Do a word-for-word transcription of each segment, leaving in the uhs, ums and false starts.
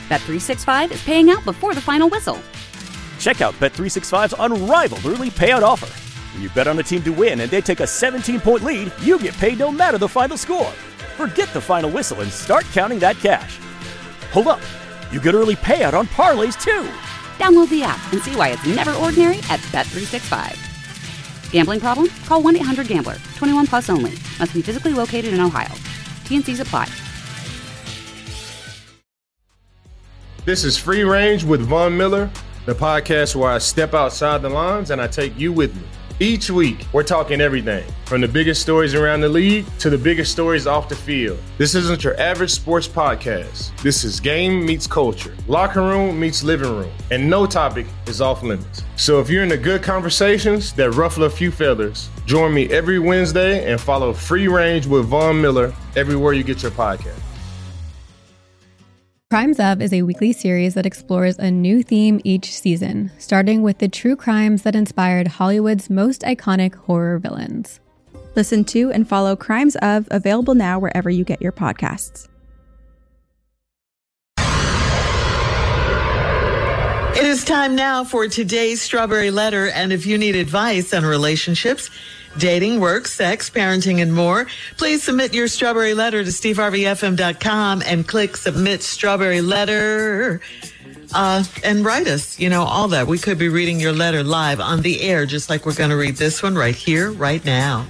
Bet three sixty-five is paying out before the final whistle. Check out Bet three sixty-five's unrivaled early payout offer. When you bet on a team to win and they take a seventeen-point lead, you get paid no matter the final score. Forget the final whistle and start counting that cash. Hold up. You get early payout on parlays, too. Download the app and see why it's never ordinary at Bet three sixty-five. Gambling problem? Call one eight hundred gambler. twenty-one plus only. Must be physically located in Ohio. T N Cs apply. This is Free Range with Von Miller, the podcast where I step outside the lines and I take you with me. Each week, we're talking everything from the biggest stories around the league to the biggest stories off the field. This isn't your average sports podcast. This is game meets culture, locker room meets living room, and no topic is off limits. So if you're into good conversations that ruffle a few feathers, join me every Wednesday and follow Free Range with Von Miller everywhere you get your podcast. Crimes Of is a weekly series that explores a new theme each season, starting with the true crimes that inspired Hollywood's most iconic horror villains. Listen to and follow Crimes Of, available now wherever you get your podcasts. It is time now for today's Strawberry Letter, and if you need advice on relationships, dating, work, sex, parenting, and more, please submit your Strawberry Letter to steve harvey f m dot com and click Submit Strawberry Letter uh, and write us, you know, all that. We could be reading your letter live on the air, just like we're going to read this one right here, right now.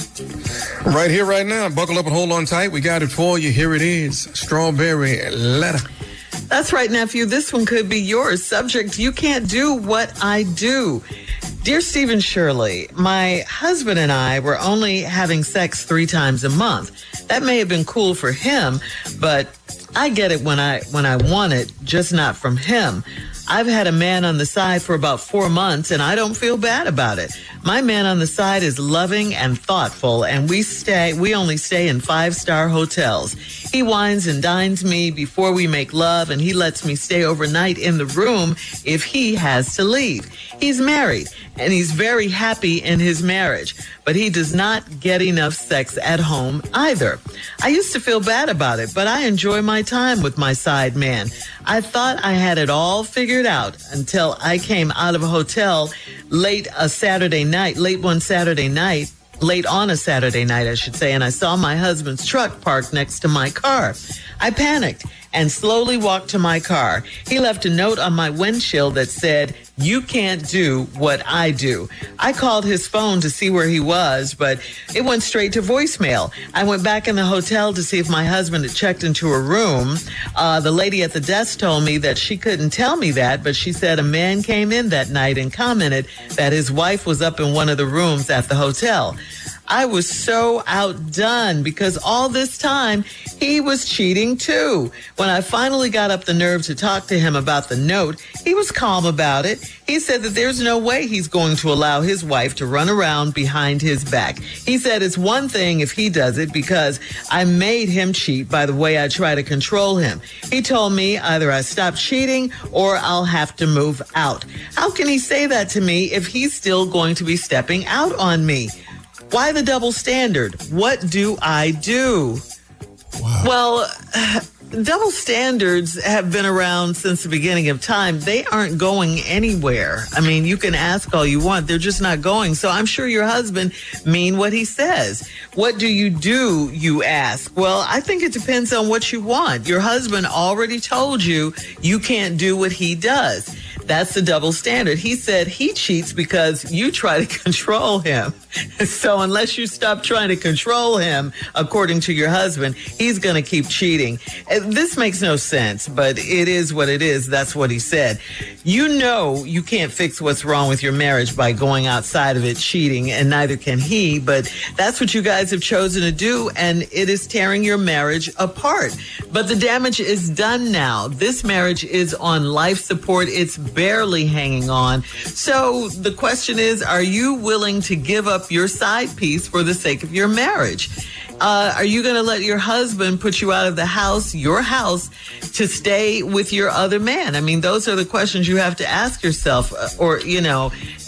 Right here, right now. Buckle up and hold on tight. We got it for you. Here it is. Strawberry Letter. That's right, nephew. This one could be yours. Subject, you can't do what I do. Dear Stephen Shirley, my husband and I were only having sex three times a month. That may have been cool for him, but I get it when I when I want it, just not from him. I've had a man on the side for about four months, and I don't feel bad about it. My man on the side is loving and thoughtful, and we stay. We only stay in five-star hotels. He wines and dines me before we make love, and he lets me stay overnight in the room if he has to leave. He's married, and he's very happy in his marriage, but he does not get enough sex at home either. I used to feel bad about it, but I enjoy my time with my side man. I thought I had it all figured out until I came out of a hotel late a Saturday night, late one Saturday night, late on a Saturday night, I should say, and I saw my husband's truck parked next to my car. I panicked and slowly walked to my car. He left a note on my windshield that said, "You can't do what I do." I called his phone to see where he was, but it went straight to voicemail. I went back in the hotel to see if my husband had checked into a room. Uh, the lady at the desk told me that she couldn't tell me that, but she said a man came in that night and commented that his wife was up in one of the rooms at the hotel. I was so outdone because all this time he was cheating too. When I finally got up the nerve to talk to him about the note, he was calm about it. He said that there's no way he's going to allow his wife to run around behind his back. He said it's one thing if he does it because I made him cheat by the way I try to control him. He told me either I stop cheating or I'll have to move out. How can he say that to me if he's still going to be stepping out on me? Why the double standard? What do I do? Wow. Well, double standards have been around since the beginning of time. They aren't going anywhere. I mean, you can ask all you want. They're just not going. So I'm sure your husband mean what he says. What do you do, you ask? Well, I think it depends on what you want. Your husband already told you you can't do what he does. That's the double standard. He said he cheats because you try to control him. So unless you stop trying to control him, according to your husband, he's going to keep cheating. This makes no sense, but it is what it is. That's what he said. You know you can't fix what's wrong with your marriage by going outside of it cheating, and neither can he, but that's what you guys have chosen to do, and it is tearing your marriage apart. But the damage is done now. This marriage is on life support. It's barely hanging on. So the question is, are you willing to give up your side piece for the sake of your marriage? Uh, are you going to let your husband put you out of the house, your house, to stay with your other man? I mean, those are the questions you have to ask yourself. Or, you know,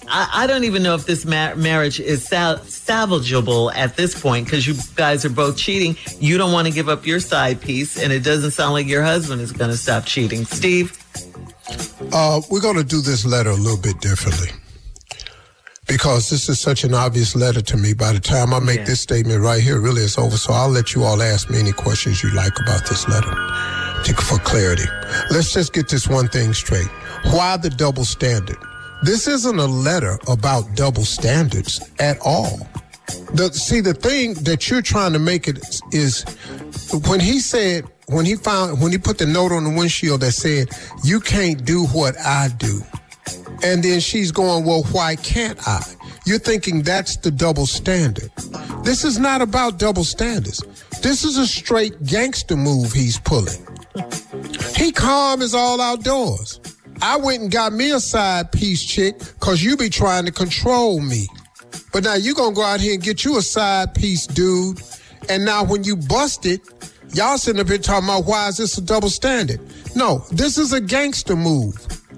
I, I don't even know if this ma- marriage is sal- salvageable at this point because you guys are both cheating. You don't want to give up your side piece, and it doesn't sound like your husband is going to stop cheating. Steve? Uh, we're going to do this letter a little bit differently because this is such an obvious letter to me. By the time I make yeah. this statement right here, really it's over. So I'll let you all ask me any questions you like about this letter to, for clarity. Let's just get this one thing straight. Why the double standard? This isn't a letter about double standards at all. The, see, the thing that you're trying to make it is when he said, when he found, when he put the note on the windshield that said, you can't do what I do. And then she's going, well, why can't I? You're thinking that's the double standard. This is not about double standards. This is a straight gangster move he's pulling. He calm as all outdoors. I went and got me a side piece chick because you be trying to control me. But now you going to go out here and get you a side piece, dude. And now when you bust it, y'all sitting up here talking about why is this a double standard? No, this is a gangster move.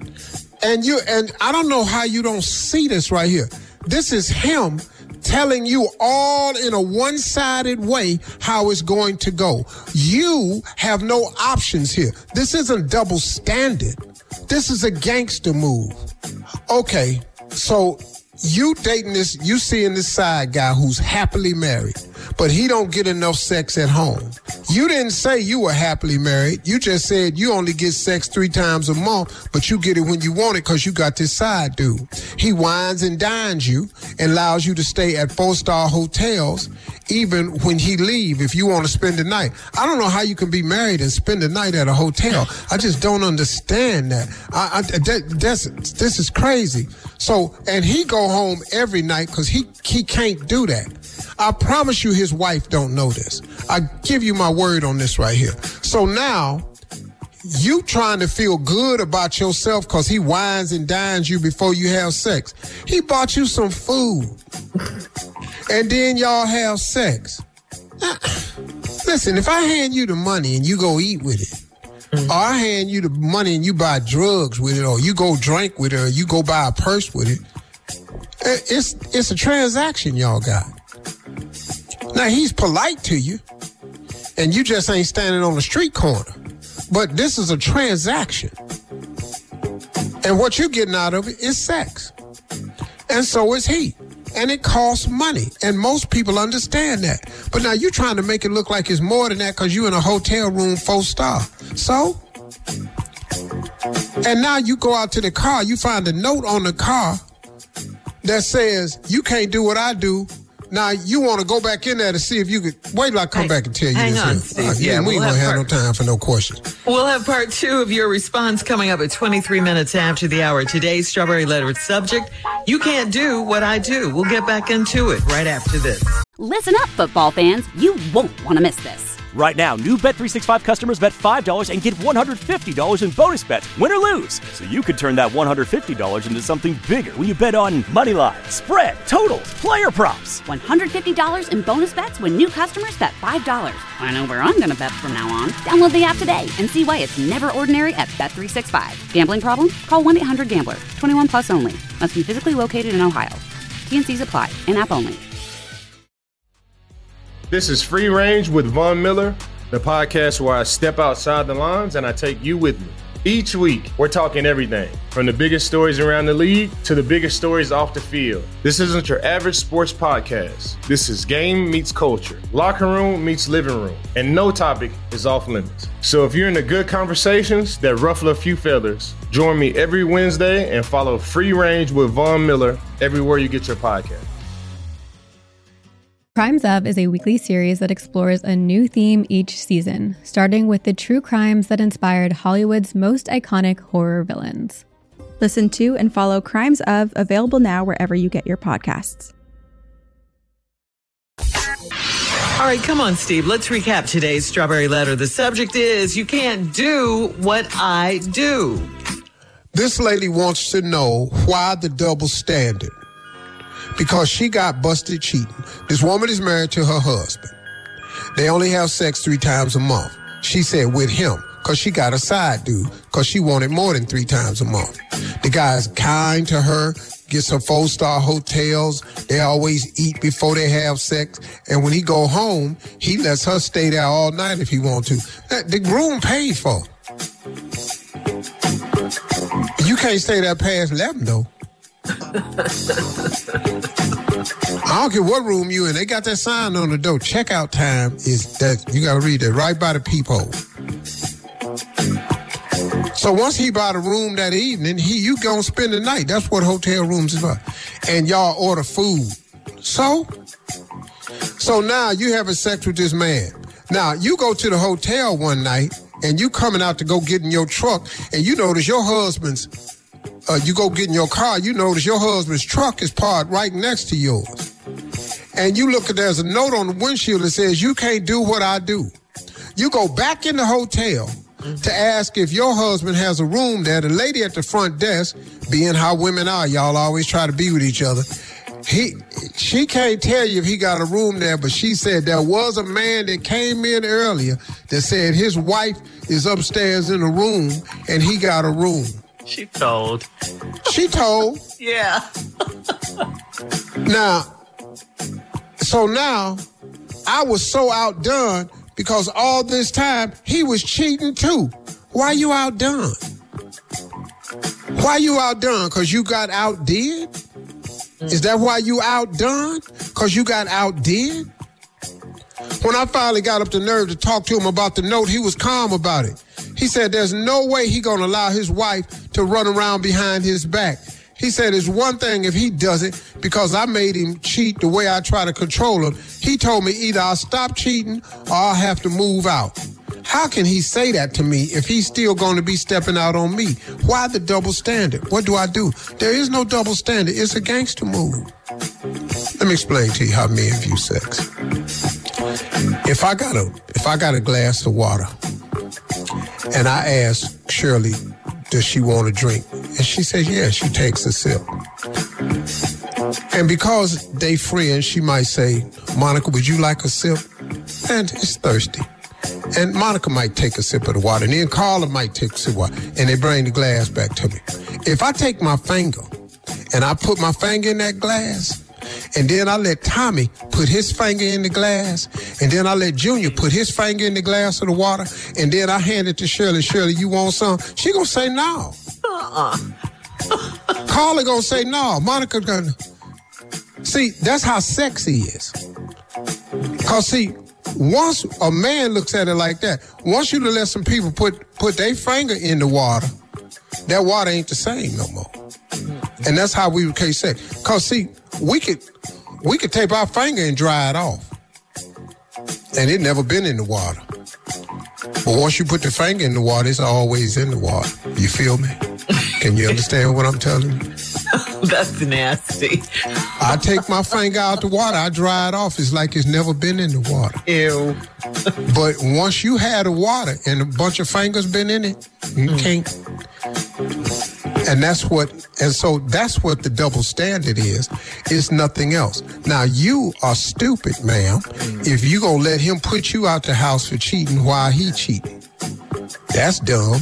And you and I don't know how you don't see this right here. This is him telling you all in a one-sided way how it's going to go. You have no options here. This isn't double standard. This is a gangster move. Okay, so you dating this, you seeing this side guy who's happily married, but he don't get enough sex at home. You didn't say you were happily married. You just said you only get sex three times a month, but you get it when you want it because you got this side dude. He wines and dines you and allows you to stay at four-star hotels even when he leave if you want to spend the night. I don't know how you can be married and spend the night at a hotel. I just don't understand that. I, I, that that's, this is crazy. So, and he go home every night because he, he can't do that. I promise you his wife don't know this. I give you my word on this right here. So now, you trying to feel good about yourself because he wines and dines you before you have sex. He bought you some food. And then y'all have sex. Now, listen, if I hand you the money and you go eat with it, mm-hmm. or I hand you the money and you buy drugs with it, or you go drink with it, or you go buy a purse with it, it's it's a transaction y'all got. Now, he's polite to you, and you just ain't standing on the street corner. But this is a transaction. And what you're getting out of it is sex. And so is he. And it costs money. And most people understand that. But now you're trying to make it look like it's more than that because you're in a hotel room four star. So? And now you go out to the car, you find a note on the car that says, you can't do what I do. Now, you want to go back in there to see if you could... Wait till I come hey, back and tell you hang this. On, here. Steve. Uh, yeah, yeah, we we'll ain't going to have part, no time for no questions. We'll have part two of your response coming up at twenty-three minutes after the hour. Today's Strawberry Letter subject, you can't do what I do. We'll get back into it right after this. Listen up, football fans. You won't want to miss this. Right now, new Bet three sixty-five customers bet five dollars and get one hundred fifty dollars in bonus bets, win or lose. So you could turn that one hundred fifty dollars into something bigger when you bet on money line, spread, totals, player props. one hundred fifty dollars in bonus bets when new customers bet five dollars. I know where I'm going to bet from now on. Download the app today and see why it's never ordinary at Bet three sixty-five. Gambling problem? Call one eight hundred gambler. twenty-one plus only. Must be physically located in Ohio. T N Cs apply. In-app only. This is Free Range with Von Miller, the podcast where I step outside the lines and I take you with me. Each week, we're talking everything from the biggest stories around the league to the biggest stories off the field. This isn't your average sports podcast. This is game meets culture, locker room meets living room, and no topic is off limits. So if you're into good conversations that ruffle a few feathers, join me every Wednesday and follow Free Range with Von Miller everywhere you get your podcast. Crimes Of is a weekly series that explores a new theme each season, starting with the true crimes that inspired Hollywood's most iconic horror villains. Listen to and follow Crimes Of, available now wherever you get your podcasts. All right, come on, Steve. Let's recap today's Strawberry Letter. The subject is, you can't do what I do. This lady wants to know why the double standard. Because she got busted cheating. This woman is married to her husband. They only have sex three times a month. She said with him, because she got a side dude, because she wanted more than three times a month. The guy's kind to her, get some four-star hotels. They always eat before they have sex. And when he go home, he lets her stay there all night if he want to. The groom paid for. You can't stay there past eleven, though. I don't care what room you in. They got that sign on the door. Checkout time is that. You got to read it right by the peephole. So once he bought a room that evening, he you gonna spend the night. That's what hotel rooms is for. And y'all order food. So, so now you having sex with this man. Now you go to the hotel one night and you coming out to go get in your truck and you notice your husband's, uh, you go get in your car, you notice your husband's truck is parked right next to yours. And you look at, there's a note on the windshield that says, you can't do what I do. You go back in the hotel to ask if your husband has a room there. The lady at the front desk, being how women are, y'all always try to be with each other. He, she can't tell you if he got a room there, but she said there was a man that came in earlier that said his wife is upstairs in a room and he got a room. She told. She told. Yeah. Now, so now I was so outdone because all this time he was cheating too. Why you outdone? Why you outdone? Because you got outdid? Is that why you outdone? Because you got outdid? When I finally got up the nerve to talk to him about the note, he was calm about it. He said there's no way he gonna allow his wife to run around behind his back. He said it's one thing if he does it because I made him cheat the way I try to control him. He told me either I'll stop cheating or I'll have to move out. How can he say that to me if he's still going to be stepping out on me? Why the double standard? What do I do? There is no double standard. It's a gangster move. Let me explain to you how men view sex. If I got a if I got a glass of water and I ask Shirley, does she want a drink? And she says, yeah, she takes a sip. And because they friends, she might say, Monica, would you like a sip? And it's thirsty. And Monica might take a sip of the water, and then Carla might take a sip of water, and they bring the glass back to me. If I take my finger and I put my finger in that glass, and then I let Tommy put his finger in the glass, and then I let Junior put his finger in the glass of the water, and then I hand it to Shirley. Shirley, you want some? She gonna say no. Uh-uh. Carla gonna say no. Monica gonna... See, that's how sex is. Because, see, once a man looks at it like that, once you to let some people put, put their finger in the water, that water ain't the same no more. And that's how we would case sex. Because, see, we could we could tape our finger and dry it off. And it never been in the water. But once you put the finger in the water, it's always in the water. You feel me? Can you understand what I'm telling you? That's nasty. I take my finger out the water, I dry it off. It's like it's never been in the water. Ew. But once you had the water and a bunch of fingers been in it, you mm. can't. And that's what, and so that's what the double standard is. It's nothing else. Now, you are stupid, ma'am, mm. if you gonna let him put you out the house for cheating while he cheating. That's dumb.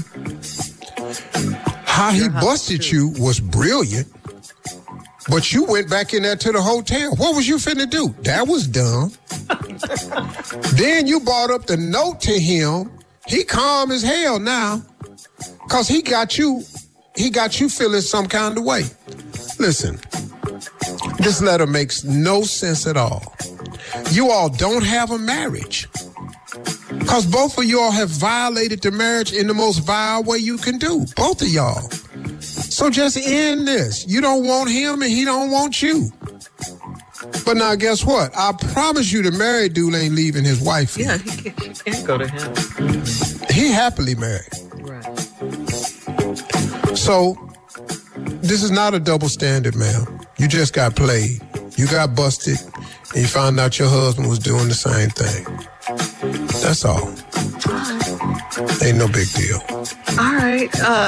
How he busted you was brilliant, but you went back in there to the hotel. What was you finna do? That was dumb. Then you brought up the note to him. He calm as hell now, cause he got you, he got you feeling some kind of way. Listen, this letter makes no sense at all. You all don't have a marriage. Because both of y'all have violated the marriage in the most vile way you can do. Both of y'all. So just end this. You don't want him and he don't want you. But now guess what? I promise you the married dude ain't leaving his wife. Yeah, he can't, she can't go to him. Mm-hmm. He happily married. Right. So this is not a double standard, ma'am. You just got played. You got busted and you found out your husband was doing the same thing. That's all. Ain't no big deal. All right. Uh...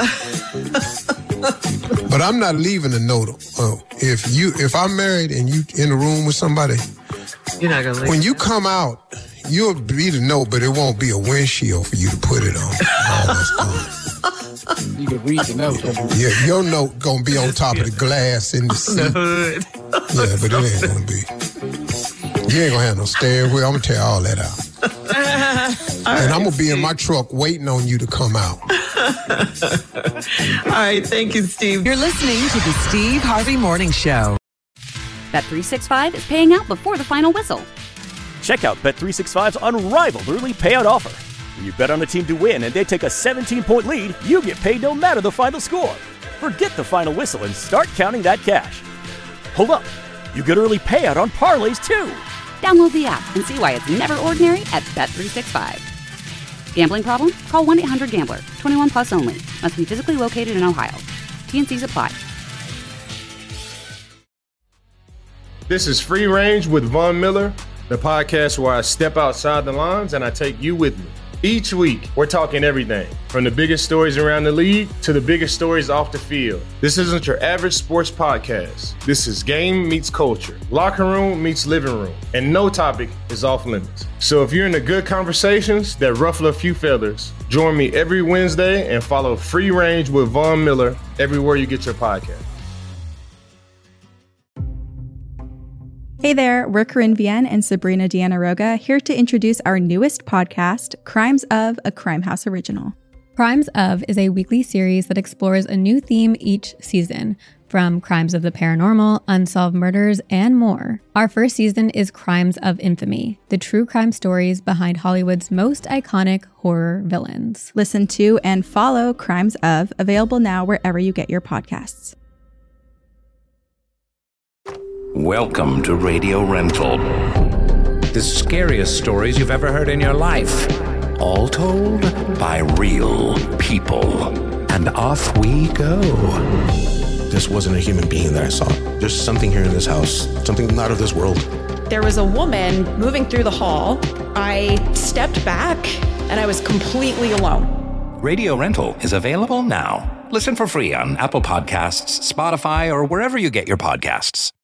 But I'm not leaving a note. Uh, if you, if I'm married and you in a room with somebody, you're not gonna leave. When you come out, you'll be the note, but it won't be a windshield for you to put it on. Oh, that's cool. You can read the note. Yeah, your note gonna be on top of the glass in the seat. Yeah, but it ain't gonna be. You ain't gonna have no steering wheel. I'm gonna tear all that out. All and right, I'm gonna be Steve. in my truck waiting on you to come out. All right, thank you, Steve. You're listening to the Steve Harvey Morning Show. Bet three sixty-five is paying out before the final whistle. Check out Bet three sixty-five's unrivaled early payout offer. When you bet on a team to win and they take a seventeen-point lead, you get paid no matter the final score. Forget the final whistle and start counting that cash. Hold up. You get early payout on parlays, too. Download the app and see why it's never ordinary at Bet three sixty-five. Gambling problem? Call one eight hundred gambler. twenty-one plus only. Must be physically located in Ohio. T N Cs apply. This is Free Range with Von Miller, the podcast where I step outside the lines and I take you with me. Each week, we're talking everything from the biggest stories around the league to the biggest stories off the field. This isn't your average sports podcast. This is game meets culture, locker room meets living room, and no topic is off limits. So if you're into good conversations that ruffle a few feathers, join me every Wednesday and follow Free Range with Von Miller everywhere you get your podcast. Hey there, we're Corinne Vienne and Sabrina Deanna Roga here to introduce our newest podcast, Crimes of, a Crime House original. Crimes of is a weekly series that explores a new theme each season, from crimes of the paranormal, unsolved murders, and more. Our first season is Crimes of Infamy, the true crime stories behind Hollywood's most iconic horror villains. Listen to and follow Crimes of, available now wherever you get your podcasts. Welcome to Radio Rental. The scariest stories you've ever heard in your life. All told by real people. And off we go. This wasn't a human being that I saw. There's something here in this house, something not of this world. There was a woman moving through the hall. I stepped back and I was completely alone. Radio Rental is available now. Listen for free on Apple Podcasts, Spotify, or wherever you get your podcasts.